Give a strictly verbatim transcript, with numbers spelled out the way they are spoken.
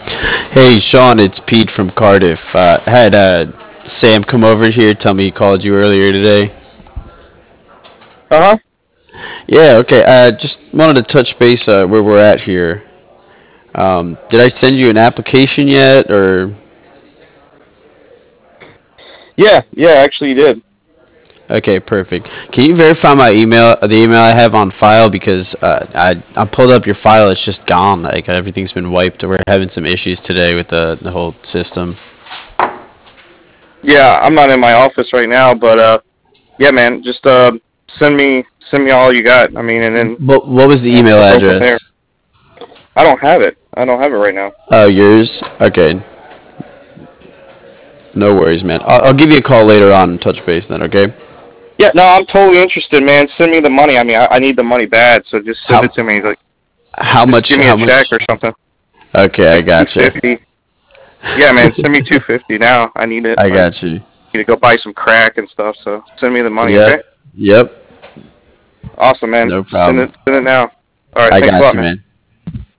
Hey, Sean, it's Pete from Cardiff. Uh, had uh, Sam come over here, tell me he called you earlier today. Uh huh. Yeah, okay. Uh, just wanted to touch base uh, where we're at here. Um, did I send you an application yet, or Yeah, yeah. Actually, you did. okay, perfect. Can you verify my email, the email I have on file, because uh, I I pulled up your file, it's just gone. Like everything's been wiped. We're having some issues today with the the whole system. Yeah, I'm not in my office right now, but uh, yeah, man. Just uh, send me send me all you got. I mean, and then What what was the we'll, email we'll go from there. address? I don't have it. I don't have it right now. Oh, yours. Okay, no worries, man. I'll, I'll give you a call later on and touch base then. Okay. Yeah, no, I'm totally interested, man. Send me the money. I mean, I, I need the money bad, so just send How it to me. Like, how just much? give me a How check much? or something, Okay, I like two gotcha. fifty. Yeah, man. Send me two fifty now. I need it. I Like, got you. need to go buy some crack and stuff. So send me the money, okay? Yep. Yep. Awesome, man. No Send problem. it send it now. All right. I Thanks a got lot, you, man. man.